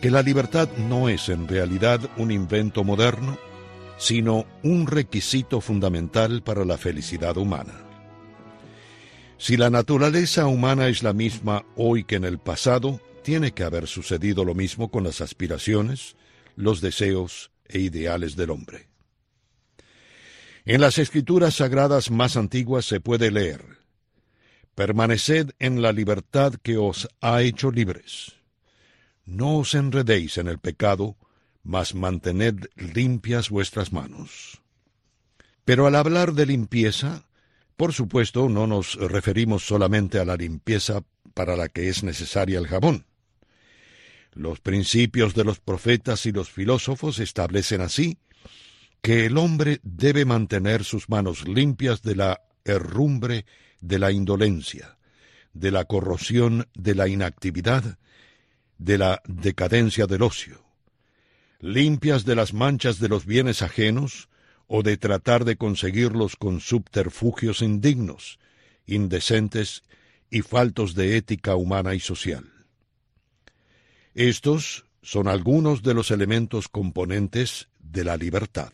que la libertad no es en realidad un invento moderno, sino un requisito fundamental para la felicidad humana. Si la naturaleza humana es la misma hoy que en el pasado, tiene que haber sucedido lo mismo con las aspiraciones, los deseos e ideales del hombre. En las escrituras sagradas más antiguas se puede leer: «Permaneced en la libertad que os ha hecho libres. No os enredéis en el pecado, mas mantened limpias vuestras manos». Pero al hablar de limpieza, por supuesto, no nos referimos solamente a la limpieza para la que es necesaria el jabón. Los principios de los profetas y los filósofos establecen así que el hombre debe mantener sus manos limpias de la herrumbre, de la indolencia, de la corrosión, de la inactividad, de la decadencia del ocio, limpias de las manchas de los bienes ajenos o de tratar de conseguirlos con subterfugios indignos, indecentes y faltos de ética humana y social. Estos son algunos de los elementos componentes de la libertad.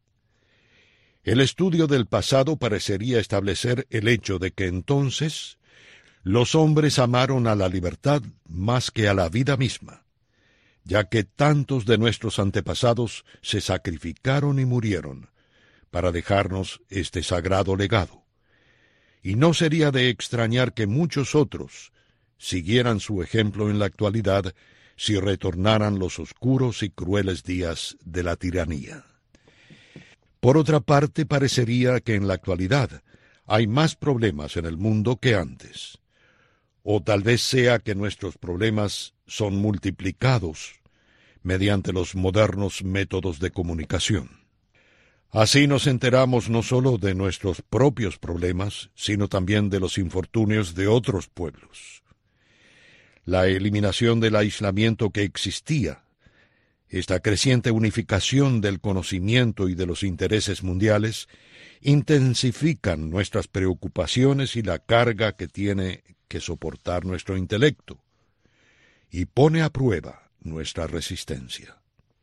El estudio del pasado parecería establecer el hecho de que entonces los hombres amaron a la libertad más que a la vida misma, ya que tantos de nuestros antepasados se sacrificaron y murieron para dejarnos este sagrado legado. Y no sería de extrañar que muchos otros siguieran su ejemplo en la actualidad si retornaran los oscuros y crueles días de la tiranía. Por otra parte, parecería que en la actualidad hay más problemas en el mundo que antes. O tal vez sea que nuestros problemas son multiplicados mediante los modernos métodos de comunicación. Así nos enteramos no solo de nuestros propios problemas, sino también de los infortunios de otros pueblos. La eliminación del aislamiento que existía, esta creciente unificación del conocimiento y de los intereses mundiales, intensifican nuestras preocupaciones y la carga que tiene que soportar nuestro intelecto, y pone a prueba nuestra resistencia.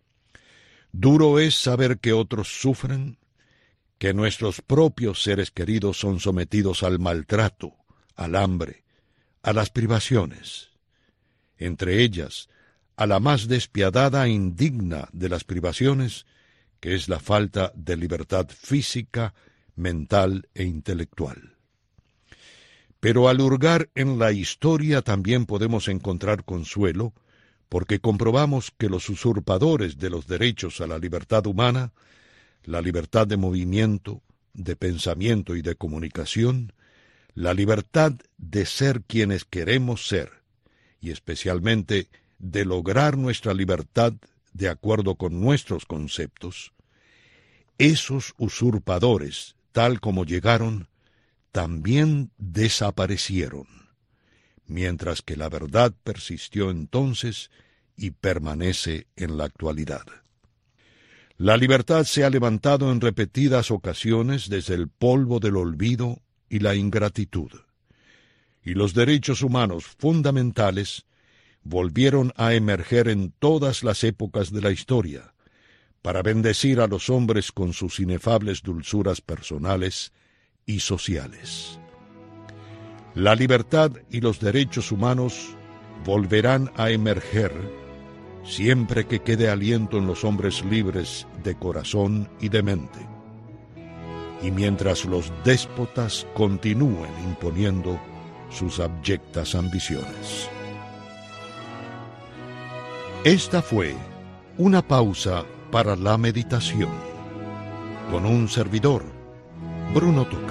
Duro es saber que otros sufren, que nuestros propios seres queridos son sometidos al maltrato, al hambre, a las privaciones. Entre ellas, a la más despiadada e indigna de las privaciones, que es la falta de libertad física, mental e intelectual. Pero al hurgar en la historia también podemos encontrar consuelo, porque comprobamos que los usurpadores de los derechos a la libertad humana, la libertad de movimiento, de pensamiento y de comunicación, la libertad de ser quienes queremos ser, y especialmente de lograr nuestra libertad de acuerdo con nuestros conceptos, esos usurpadores, tal como llegaron, también desaparecieron, mientras que la verdad persistió entonces y permanece en la actualidad. La libertad se ha levantado en repetidas ocasiones desde el polvo del olvido y la ingratitud, y los derechos humanos fundamentales volvieron a emerger en todas las épocas de la historia, para bendecir a los hombres con sus inefables dulzuras personales y sociales. La libertad y los derechos humanos volverán a emerger siempre que quede aliento en los hombres libres de corazón y de mente, y mientras los déspotas continúen imponiendo sus abyectas ambiciones. Esta fue una pausa para la meditación, con un servidor, Bruno Túcaras.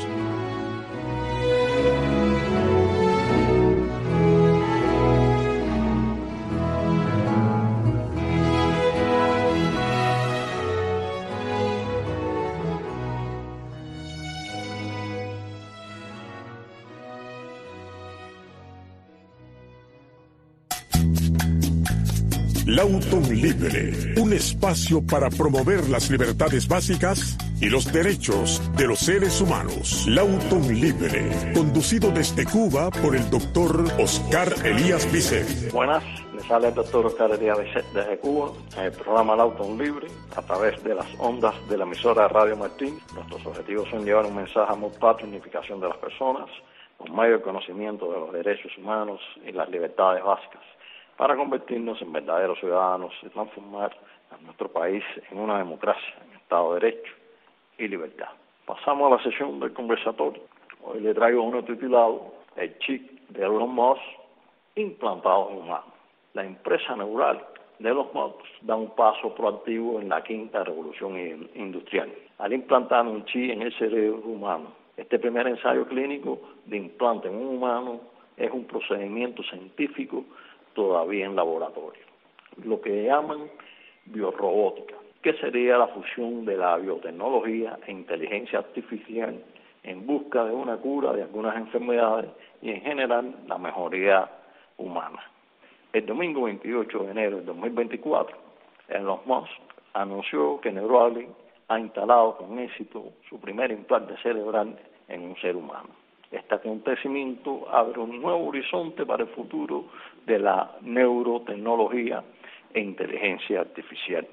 Lauton Libre, un espacio para promover las libertades básicas y los derechos de los seres humanos. Lauton Libre, conducido desde Cuba por el doctor Oscar Elías Bicet. Buenas, les sale el doctor Oscar Díaz desde Cuba en el programa Lauton Libre a través de las ondas de la emisora Radio Martín. Nuestros objetivos son llevar un mensaje a amor, patria y unificación de las personas con mayor conocimiento de los derechos humanos y las libertades básicas para convertirnos en verdaderos ciudadanos y transformar a nuestro país en una democracia, en Estado de Derecho y libertad. Pasamos a la sesión del conversatorio. Hoy le traigo uno titulado El chip de Elon Musk implantado en humanos. La empresa neural de Elon Musk da un paso proactivo en la quinta revolución industrial al implantar un chip en el cerebro humano. Este primer ensayo clínico de implante en un humano es un procedimiento científico todavía en laboratorio, lo que llaman biorrobótica, que sería la fusión de la biotecnología e inteligencia artificial en busca de una cura de algunas enfermedades y en general la mejoría humana. El domingo 28 de enero de 2024, Elon Musk anunció que Neuralink ha instalado con éxito su primer implante cerebral en un ser humano. Este acontecimiento abre un nuevo horizonte para el futuro de la neurotecnología e inteligencia artificial.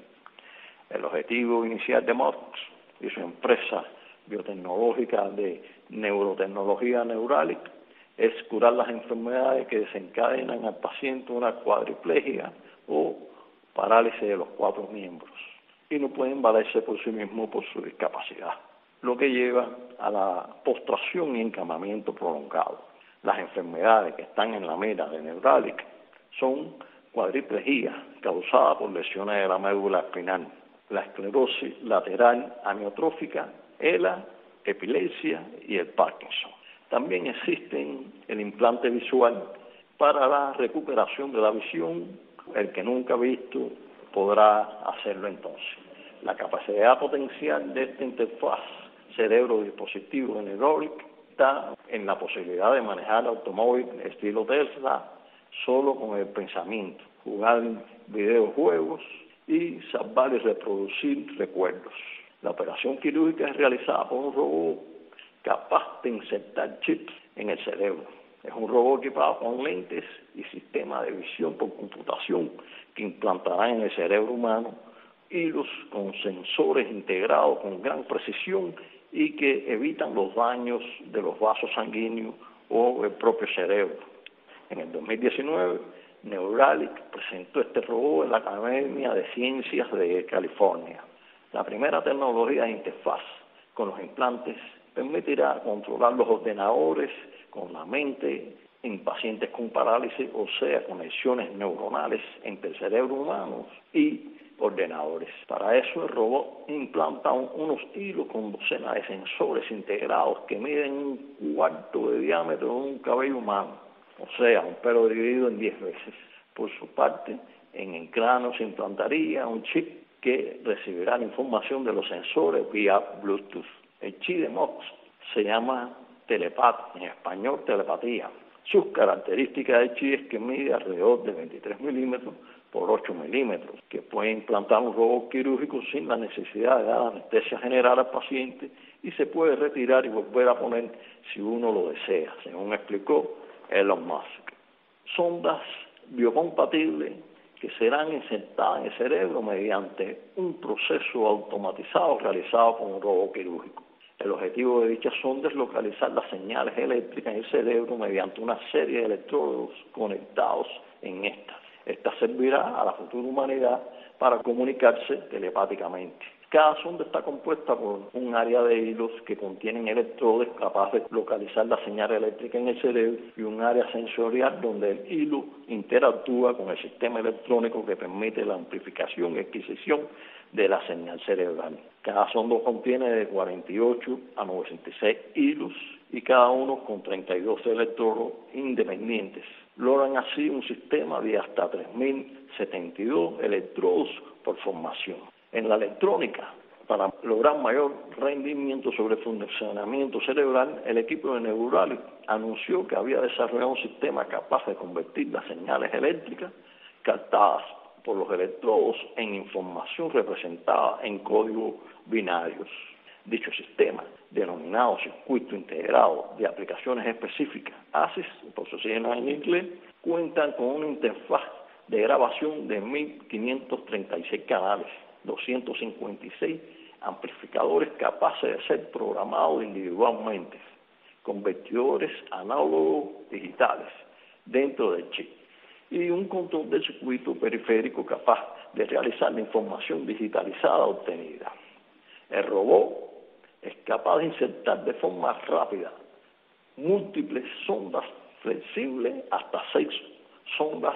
El objetivo inicial de Musk y su empresa biotecnológica de neurotecnología Neuralink es curar las enfermedades que desencadenan al paciente una cuadriplegia o parálisis de los 4 miembros y no pueden valerse por sí mismos por su discapacidad, lo que lleva a la postración y encamamiento prolongado. Las enfermedades que están en la mira de Neuralink son cuadriplegia causada por lesiones de la médula espinal, la esclerosis lateral amiotrófica, la epilepsia y el Parkinson. También existen el implante visual para la recuperación de la visión. El que nunca ha visto podrá hacerlo entonces. La capacidad potencial de esta interfaz cerebro-dispositivo de Neuralink está en la posibilidad de manejar automóvil estilo Tesla solo con el pensamiento, jugar videojuegos y salvar y reproducir recuerdos. La operación quirúrgica es realizada por un robot capaz de insertar chips en el cerebro. Es un robot equipado con lentes y sistema de visión por computación que implantará en el cerebro humano hilos con sensores integrados con gran precisión y que evitan los daños de los vasos sanguíneos o el propio cerebro. En el 2019, Neuralink presentó este robot en la Academia de Ciencias de California. La primera tecnología de interfaz con los implantes permitirá controlar los ordenadores con la mente en pacientes con parálisis, o sea, conexiones neuronales entre el cerebro humano y ordenadores. Para eso el robot implanta unos hilos con docenas de sensores integrados que miden 1/4 de diámetro de un cabello humano, o sea, un pelo dividido en 10 veces. Por su parte, en el cráneo se implantaría un chip que recibirá la información de los sensores vía Bluetooth. El chip de Musk se llama telepat, en español telepatía. Sus características de chip es que mide alrededor de 23 milímetros por 8 milímetros, que puede implantar un robot quirúrgico sin la necesidad de dar anestesia general al paciente y se puede retirar y volver a poner si uno lo desea, según explicó Elon Musk. Sondas biocompatibles que serán insertadas en el cerebro mediante un proceso automatizado realizado por un robot quirúrgico. El objetivo de dicha sonda es localizar las señales eléctricas en el cerebro mediante una serie de electrodos conectados en esta. Esta servirá a la futura humanidad para comunicarse telepáticamente. Cada sonda está compuesta por un área de hilos que contienen electrodos capaces de localizar la señal eléctrica en el cerebro y un área sensorial donde el hilo interactúa con el sistema electrónico que permite la amplificación y adquisición de la señal cerebral. Cada sonda contiene de 48 a 96 hilos y cada uno con 32 electrodos independientes. Logran así un sistema de hasta 3.072 electrodos por formación. En la electrónica, para lograr mayor rendimiento sobre el funcionamiento cerebral, el equipo de Neuralink anunció que había desarrollado un sistema capaz de convertir las señales eléctricas captadas por los electrodos en información representada en códigos binarios. Dicho sistema, denominado Circuito Integrado de Aplicaciones Específicas, ASIC, por su sigla en inglés, cuentan con una interfaz de grabación de 1.536 canales, 256 amplificadores capaces de ser programados individualmente, convertidores análogos digitales dentro del chip y un control del circuito periférico capaz de realizar la información digitalizada obtenida. El robot es capaz de insertar de forma rápida múltiples sondas flexibles, hasta 6 sondas,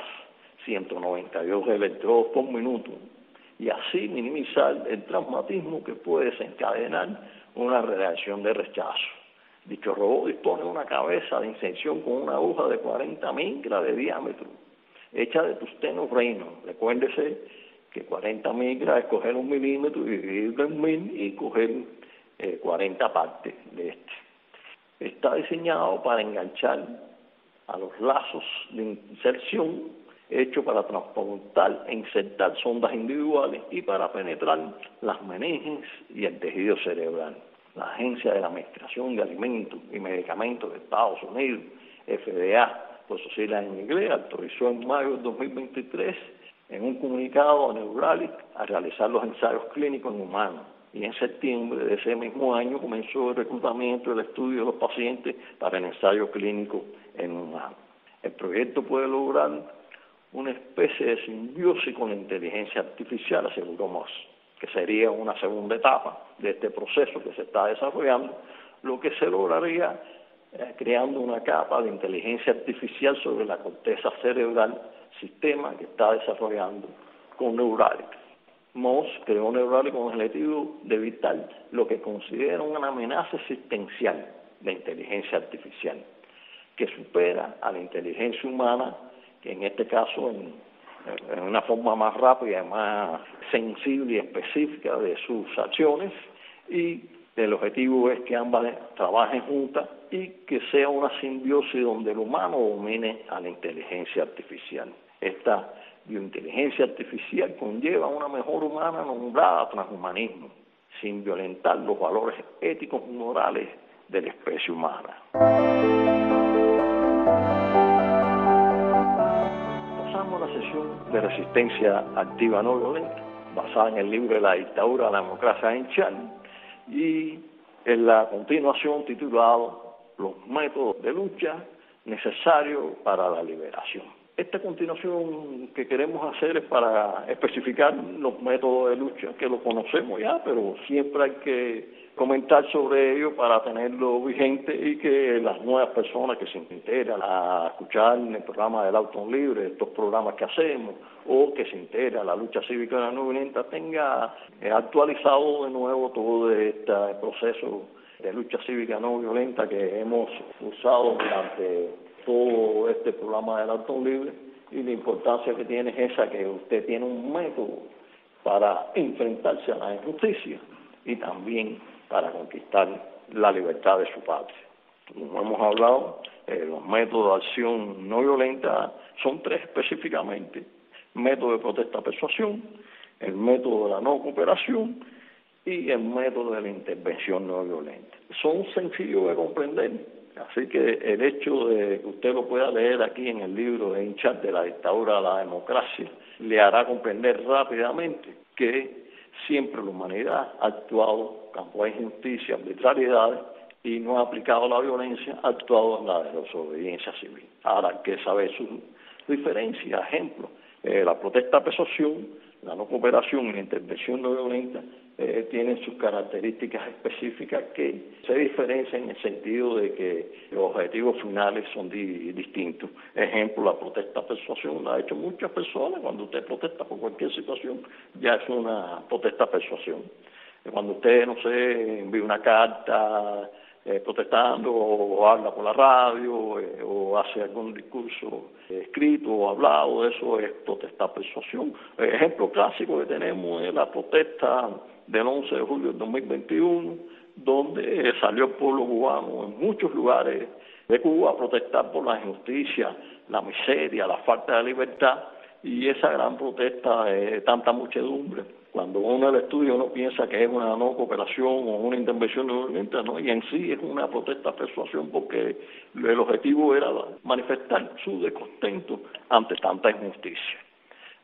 192 electrodos por minuto, y así minimizar el traumatismo que puede desencadenar una reacción de rechazo. Dicho robot dispone de una cabeza de inserción con una aguja de 40 micras de diámetro, hecha de tungsteno reino. Recuérdese que 40 micras es coger 1 milímetro y dividirlo en 1000 y coger 40 partes de este. Está diseñado para enganchar a los lazos de inserción hecho para transportar e insertar sondas individuales y para penetrar las meninges y el tejido cerebral. La Agencia de la Administración de Alimentos y Medicamentos de Estados Unidos, FDA, por sus siglas en inglés, autorizó en mayo de 2023 en un comunicado a Neuralink a realizar los ensayos clínicos en humanos. Y en septiembre de ese mismo año comenzó el reclutamiento del estudio de los pacientes para el ensayo clínico en humanos. El proyecto puede lograr una especie de simbiosis con la inteligencia artificial, aseguró Musk, que sería una segunda etapa de este proceso que se está desarrollando, lo que se lograría creando una capa de inteligencia artificial sobre la corteza cerebral, sistema que está desarrollando con Neuralink. Musk creó Neuralink con el objetivo de evitar lo que considera una amenaza existencial de inteligencia artificial, que supera a la inteligencia humana, que en este caso en una forma más rápida, más sensible y específica de sus acciones, y el objetivo es que ambas trabajen juntas y que sea una simbiosis donde el humano domine a la inteligencia artificial. Esta biointeligencia artificial conlleva una mejor humana nombrada transhumanismo, sin violentar los valores éticos y morales de la especie humana. Pasamos a la sesión de resistencia activa no violenta, basada en el libro de la dictadura de la democracia en Chad, y en la continuación titulado Los métodos de lucha necesarios para la liberación. Esta continuación que queremos hacer es para especificar los métodos de lucha, que lo conocemos ya, pero siempre hay que comentar sobre ello para tenerlo vigente y que las nuevas personas que se integran a escuchar el programa del Auto Libre, estos programas que hacemos, o que se integra a la lucha cívica no violenta, tenga actualizado de nuevo todo este proceso de lucha cívica no violenta que hemos usado durante todo este programa del Auto Libre, y la importancia que tiene es esa, que usted tiene un método para enfrentarse a la injusticia y también para conquistar la libertad de su patria. Como hemos hablado, los métodos de acción no violenta son 3 específicamente: método de protesta-persuasión, el método de la no cooperación y el método de la intervención no violenta. Son sencillos de comprender, así que el hecho de que usted lo pueda leer aquí en el libro de Hinchat de la dictadura a la democracia le hará comprender rápidamente que siempre la humanidad ha actuado cuando hay injusticia, arbitrariedades, y no ha aplicado la violencia, ha actuado en la desobediencia civil. Ahora hay que saber sus diferencias. Ejemplo, la protesta-persuasión, la no cooperación y la intervención no violenta tienen sus características específicas que se diferencian en el sentido de que los objetivos finales son distintos. Ejemplo, la protesta-persuasión la ha hecho muchas personas. Cuando usted protesta por cualquier situación, ya es una protesta-persuasión. Cuando usted, no sé, envía una carta protestando, o habla por la radio, o hace algún discurso escrito o hablado, eso es protesta-persuasión. Ejemplo clásico que tenemos es la protesta del 11 de julio del 2021, donde salió el pueblo cubano en muchos lugares de Cuba a protestar por la injusticia, la miseria, la falta de libertad, y esa gran protesta de tanta muchedumbre. Cuando uno el estudio uno piensa que es una no cooperación o una intervención no violenta, ¿no? Y en sí es una protesta-persuasión, porque el objetivo era manifestar su descontento ante tanta injusticia.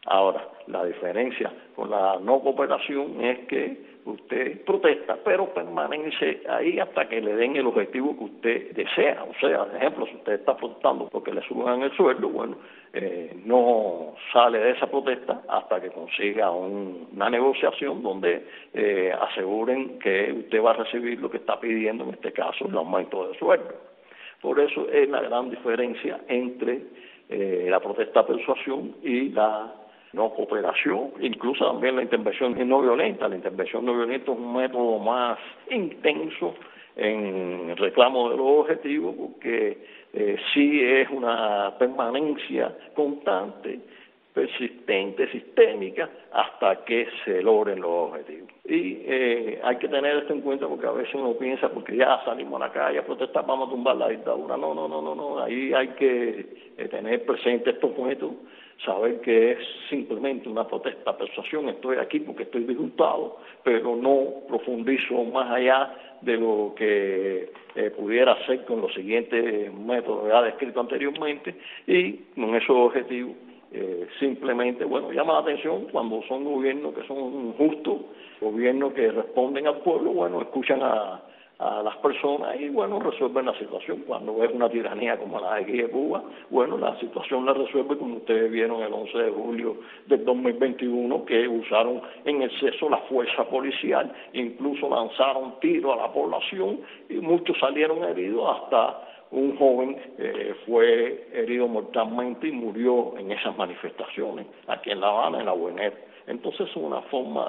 Ahora, la diferencia con la no cooperación es que usted protesta, pero permanece ahí hasta que le den el objetivo que usted desea. O sea, por ejemplo, si usted está protestando porque le suban el sueldo, bueno, no sale de esa protesta hasta que consiga una negociación donde aseguren que usted va a recibir lo que está pidiendo, en este caso, el aumento de sueldo. Por eso es la gran diferencia entre la protesta a persuasión y la no cooperación, incluso también la intervención no violenta. La intervención no violenta es un método más intenso en reclamo de los objetivos, porque sí es una permanencia constante, persistente, sistémica, hasta que se logren los objetivos. Y hay que tener esto en cuenta, porque a veces uno piensa, porque ya salimos a la calle a protestar, vamos a tumbar la dictadura. No, ahí hay que tener presente estos métodos, saber que es simplemente una protesta, persuasión, estoy aquí porque estoy disgustado, pero no profundizo más allá de lo que pudiera hacer con los siguientes métodos ya descritos anteriormente, y con esos objetivos simplemente, llama la atención cuando son gobiernos que son justos, gobiernos que responden al pueblo, escuchan a las personas y, resuelven la situación. Cuando es una tiranía como la de aquí de Cuba, la situación la resuelve como ustedes vieron el 11 de julio del 2021, que usaron en exceso la fuerza policial, incluso lanzaron tiros a la población y muchos salieron heridos, hasta un joven fue herido mortalmente y murió en esas manifestaciones aquí en La Habana, en la UNED. Entonces es una forma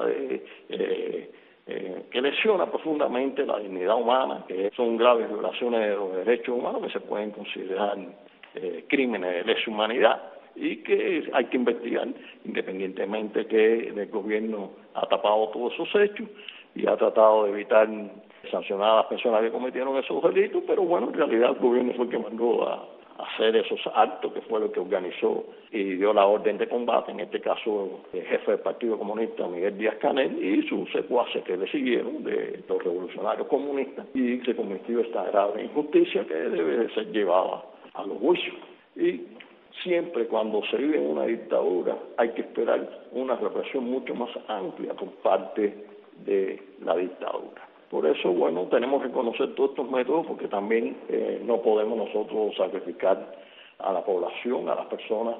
que lesiona profundamente la dignidad humana, que son graves violaciones de los derechos humanos que se pueden considerar crímenes de lesa humanidad y que hay que investigar, independientemente que el gobierno ha tapado todos esos hechos y ha tratado de evitar sancionar a las personas que cometieron esos delitos, pero en realidad el gobierno fue el que mandó a hacer esos actos, que fue lo que organizó y dio la orden de combate, en este caso el jefe del Partido Comunista, Miguel Díaz-Canel, y sus secuaces que le siguieron, de los revolucionarios comunistas, y se cometió esta grave injusticia que debe de ser llevada a los juicios. Y siempre cuando se vive en una dictadura hay que esperar una represión mucho más amplia por parte de la dictadura. Por eso, tenemos que conocer todos estos métodos, porque también no podemos nosotros sacrificar a la población, a las personas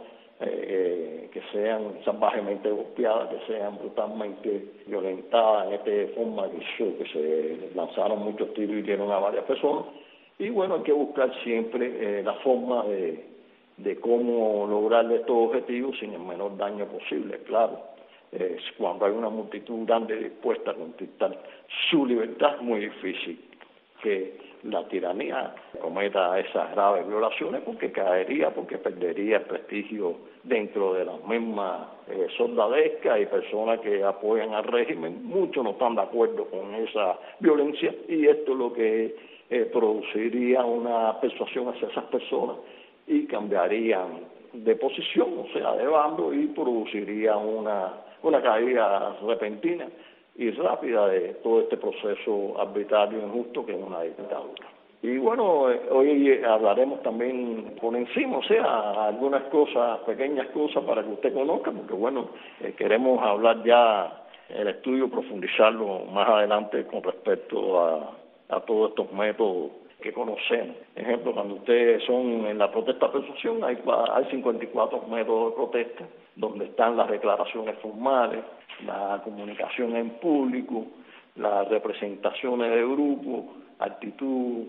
que sean salvajemente golpeadas, que sean brutalmente violentadas en esta forma que se lanzaron muchos tiros y hirieron a varias personas. Y hay que buscar siempre la forma de cómo lograr estos objetivos sin el menor daño posible, claro. Cuando hay una multitud grande dispuesta a conquistar su libertad, es muy difícil que la tiranía cometa esas graves violaciones, porque perdería el prestigio dentro de las mismas soldadescas y personas que apoyan al régimen. Muchos no están de acuerdo con esa violencia, y esto es lo que produciría una persuasión hacia esas personas y cambiarían de posición, o sea, de bando, y produciría una caída repentina y rápida de todo este proceso arbitrario e injusto que es una dictadura. Y hoy hablaremos también por encima, o sea, algunas cosas, pequeñas cosas para que usted conozca, porque queremos hablar ya, el estudio profundizarlo más adelante con respecto a todos estos métodos que conocemos. Ejemplo, cuando ustedes son en la protesta persuasión, hay 54 métodos de protesta, donde están las declaraciones formales, la comunicación en público, las representaciones de grupo, actitud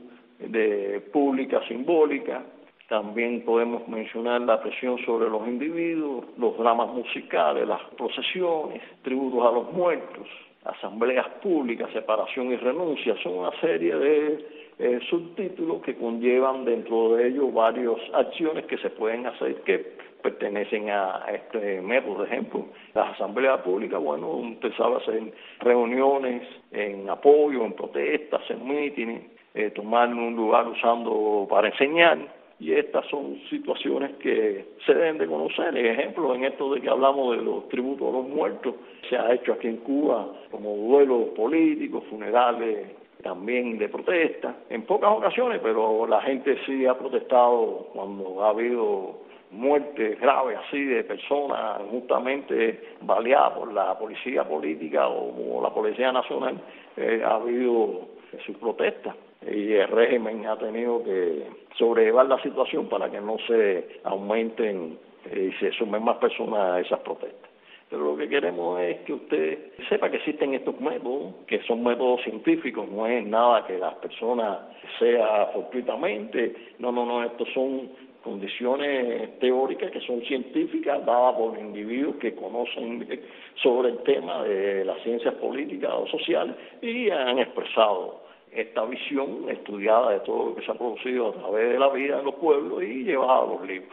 pública simbólica. También podemos mencionar la presión sobre los individuos, los dramas musicales, las procesiones, tributos a los muertos, asambleas públicas, separación y renuncia. Son una serie de subtítulos que conllevan dentro de ellos varias acciones que se pueden hacer que pertenecen a este método. De ejemplo, las asambleas públicas, usted sabe, hacer reuniones en apoyo, en protestas, en mítines, tomar un lugar usando para enseñar, y estas son situaciones que se deben de conocer. Ejemplo, en esto de que hablamos de los tributos a los muertos, se ha hecho aquí en Cuba como duelos políticos, funerales también de protesta, en pocas ocasiones, pero la gente sí ha protestado cuando ha habido muertes graves así de personas injustamente baleadas por la policía política o la Policía Nacional, ha habido sus protestas y el régimen ha tenido que sobrellevar la situación para que no se aumenten y se sumen más personas a esas protestas. Pero lo que queremos es que usted sepa que existen estos métodos, que son métodos científicos, no es nada que las personas sea fortuitamente, no, estos son condiciones teóricas que son científicas dadas por individuos que conocen sobre el tema de las ciencias políticas o sociales y han expresado esta visión estudiada de todo lo que se ha producido a través de la vida en los pueblos y llevada a los libros.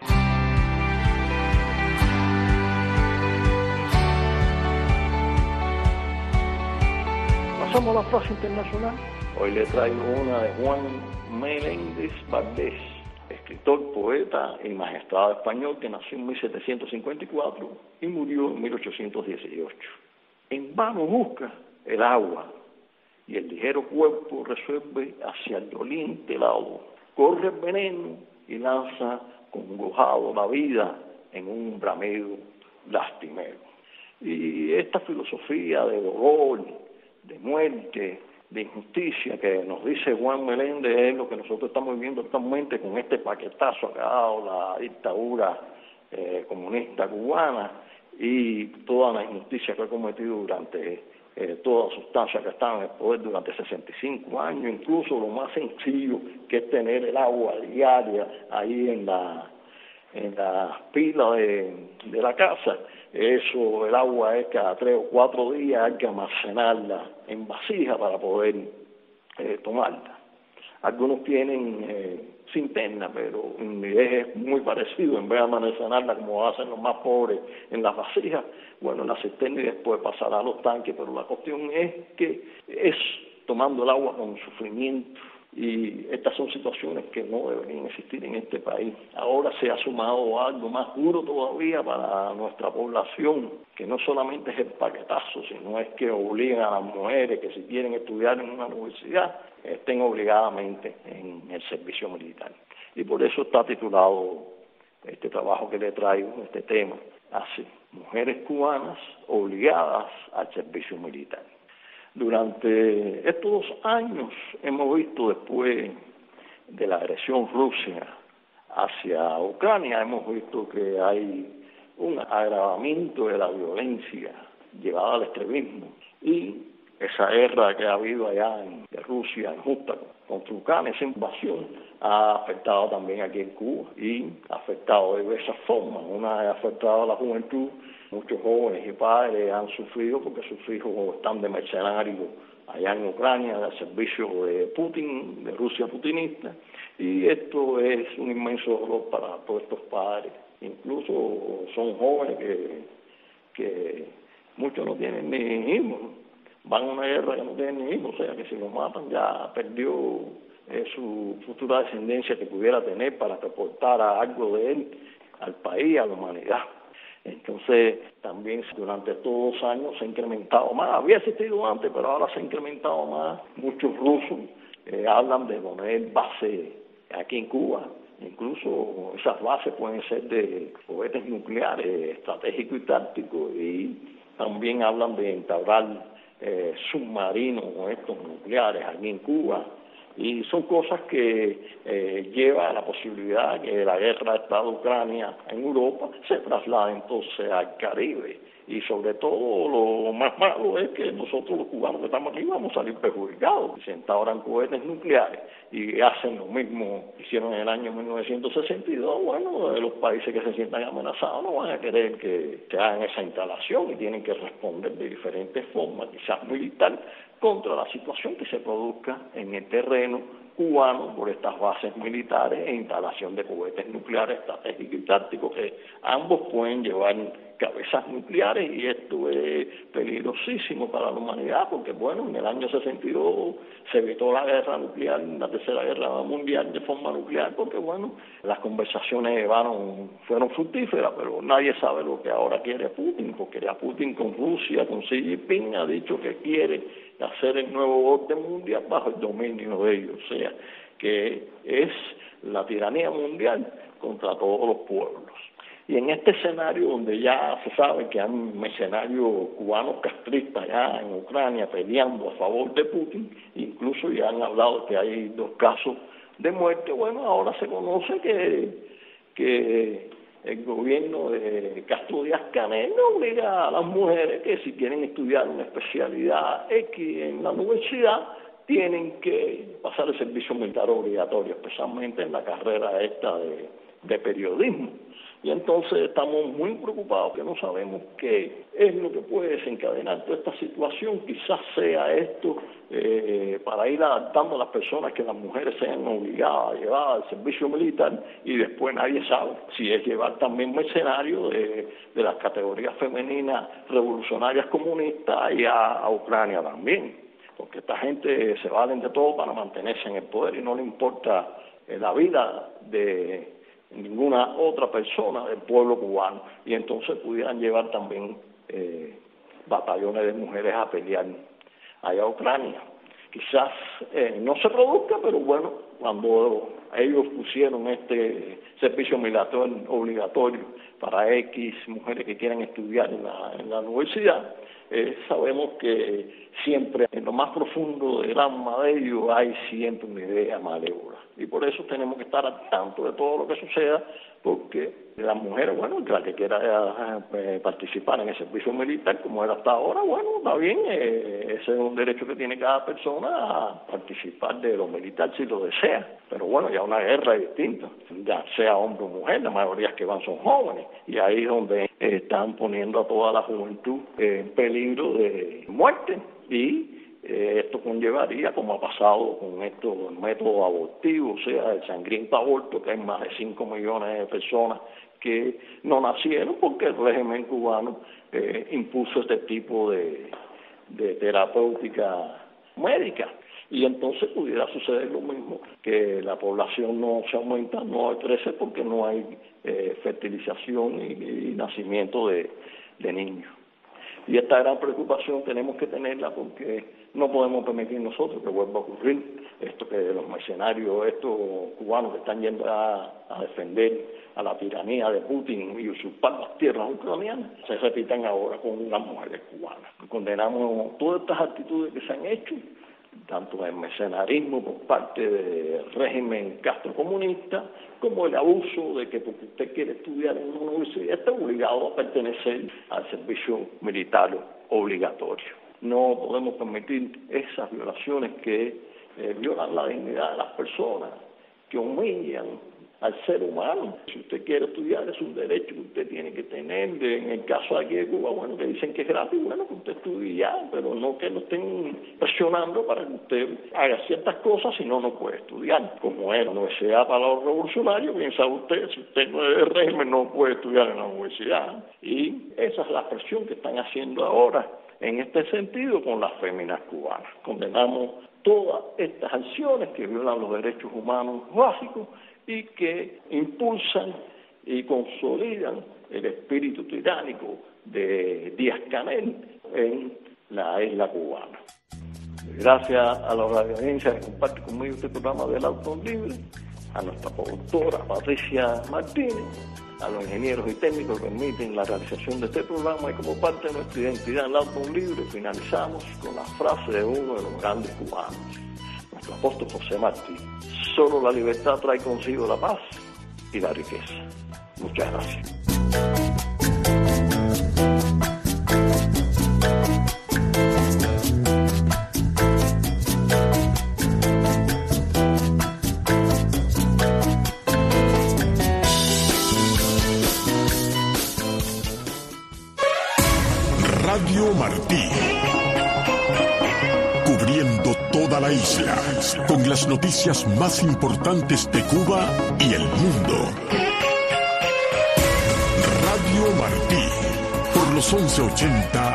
Pasamos a la frase internacional. Hoy le traigo una de Juan Meléndez Valdés, escritor, poeta y magistrado español que nació en 1754 y murió en 1818. En vano busca el agua y el ligero cuerpo resuelve hacia el doliente lado. Corre el veneno y lanza congojado la vida en un bramido lastimero. Y esta filosofía de dolor, de muerte, de injusticia que nos dice Juan Meléndez es lo que nosotros estamos viviendo actualmente con este paquetazo que ha dado la dictadura comunista cubana y toda la injusticia que ha cometido durante toda sustancia que está en el poder durante 65 años, incluso lo más sencillo que es tener el agua diaria ahí en la pila de la casa. Eso, el agua es cada 3 o 4 días, hay que almacenarla en vasija para poder tomarla. Algunos tienen cisterna, pero es muy parecido, en vez de almacenarla como hacen los más pobres en las vasijas, bueno, en la cisterna y después pasará a los tanques, pero la cuestión es que es tomando el agua con sufrimiento. Y estas son situaciones que no deberían existir en este país. Ahora se ha sumado algo más duro todavía para nuestra población, que no solamente es el paquetazo, sino es que obligan a las mujeres que si quieren estudiar en una universidad, estén obligadamente en el servicio militar. Y por eso está titulado este trabajo que le traigo, este tema, así: Mujeres cubanas obligadas al servicio militar. Durante estos 2 años hemos visto, después de la agresión rusa hacia Ucrania, hemos visto que hay un agravamiento de la violencia llevada al extremismo y esa guerra que ha habido allá de Rusia injusta contra Ucrania, esa invasión, ha afectado también aquí en Cuba y ha afectado de diversas formas. Una ha afectado a la juventud. Muchos jóvenes y padres han sufrido porque sus hijos están de mercenarios allá en Ucrania, al servicio de Putin, de Rusia putinista, y esto es un inmenso dolor para todos estos padres. Incluso son jóvenes que muchos no tienen ni hijos, van a una guerra que no tienen ni hijos, o sea que si los matan ya perdió su futura descendencia que pudiera tener para que aportara algo de él al país, a la humanidad. Entonces, también durante estos 2 años se ha incrementado más. Había existido antes, pero ahora se ha incrementado más. Muchos rusos hablan de poner bases aquí en Cuba. Incluso esas bases pueden ser de cohetes nucleares estratégicos y tácticos. Y también hablan de entablar submarinos con estos nucleares aquí en Cuba. Y son cosas que llevan a la posibilidad que la guerra Estado-Ucrania en Europa se traslade entonces al Caribe. Y sobre todo lo más malo es que nosotros los cubanos que estamos aquí vamos a salir perjudicados. Se instauran cohetes nucleares y hacen lo mismo que hicieron en el año 1962. Bueno, los países que se sientan amenazados no van a querer que hagan esa instalación y tienen que responder de diferentes formas, quizás militar, contra la situación que se produzca en el terreno cubano por estas bases militares e instalación de cohetes nucleares estratégicos y tácticos que ambos pueden llevar cabezas nucleares, y esto es peligrosísimo para la humanidad porque, bueno, en el año 62 se evitó la guerra nuclear, la tercera guerra mundial de forma nuclear porque, bueno, las conversaciones fueron fructíferas, pero nadie sabe lo que ahora quiere Putin, porque ya Putin con Rusia, con Xi Jinping, ha dicho que quiere hacer el nuevo orden mundial bajo el dominio de ellos, o sea, que es la tiranía mundial contra todos los pueblos. Y en este escenario donde ya se sabe que hay mercenarios cubanos castristas ya en Ucrania peleando a favor de Putin, incluso ya han hablado de que hay 2 casos de muerte, bueno, ahora se conoce que el gobierno de Castro Díaz-Canel obliga a las mujeres que si quieren estudiar una especialidad X en la universidad, tienen que pasar el servicio militar obligatorio, especialmente en la carrera esta de periodismo. Y entonces estamos muy preocupados, que no sabemos qué es lo que puede desencadenar toda esta situación. Quizás sea esto para ir adaptando a las personas, que las mujeres sean obligadas a llevar al servicio militar, y después nadie sabe si es llevar también mercenarios de las categorías femeninas revolucionarias comunistas y a Ucrania también, porque esta gente se valen de todo para mantenerse en el poder y no le importa la vida de ninguna otra persona del pueblo cubano, y entonces pudieran llevar también batallones de mujeres a pelear allá a Ucrania. Quizás no se produzca, pero bueno, cuando ellos pusieron este servicio militar obligatorio para X mujeres que quieran estudiar en la universidad, sabemos que siempre en lo más profundo del alma de ellos hay siempre una idea malévola, y por eso tenemos que estar al tanto de todo lo que suceda, porque las mujeres, bueno, la que quiera participar en el servicio militar como era hasta ahora, bueno, está bien, ese es un derecho que tiene cada persona a participar de lo militar si lo desea, pero bueno, ya una guerra es distinta, ya sea hombre o mujer, la mayoría que van son jóvenes, y ahí es donde están poniendo a toda la juventud en peligro de muerte, y esto conllevaría, como ha pasado con estos métodos abortivos, o sea, el sangriento aborto, que hay más de 5 millones de personas que no nacieron porque el régimen cubano impuso este tipo de terapéutica médica. Y entonces pudiera suceder lo mismo, que la población no se aumenta, no crece porque no hay fertilización y nacimiento de niños. Y esta gran preocupación tenemos que tenerla porque no podemos permitir nosotros que vuelva a ocurrir esto, que los mercenarios, estos cubanos que están yendo a defender a la tiranía de Putin y usurpar las tierras ucranianas, se repitan ahora con las mujeres cubanas. Condenamos todas estas actitudes que se han hecho, tanto el mercenarismo por parte del régimen castrocomunista, como el abuso de que porque usted quiere estudiar en una universidad está obligado a pertenecer al servicio militar obligatorio. No podemos permitir esas violaciones que violan la dignidad de las personas, que humillan al ser humano. Si usted quiere estudiar, es un derecho que usted tiene que tener. En el caso de aquí de Cuba, bueno, que dicen que es gratis, bueno, que usted estudie ya, pero no que lo estén presionando para que usted haga ciertas cosas, si no, no puede estudiar. Como era la universidad para los revolucionarios, bien sabe usted, si usted no es del régimen, no puede estudiar en la universidad. Y esa es la presión que están haciendo ahora en este sentido con las féminas cubanas. Condenamos todas estas acciones que violan los derechos humanos básicos y que impulsan y consolidan el espíritu tiránico de Díaz-Canel en la isla cubana. Gracias a la audiencia que comparte conmigo este programa del Auto Libre, a nuestra productora Patricia Martínez, a los ingenieros y técnicos que permiten la realización de este programa, y como parte de nuestra identidad en el Auto Libre finalizamos con la frase de uno de los grandes cubanos, nuestro apóstol José Martí: solo la libertad trae consigo la paz y la riqueza. Muchas gracias. Radio Martí, cubriendo toda la isla con las noticias más importantes de Cuba y el mundo. Radio Martí, por los 1180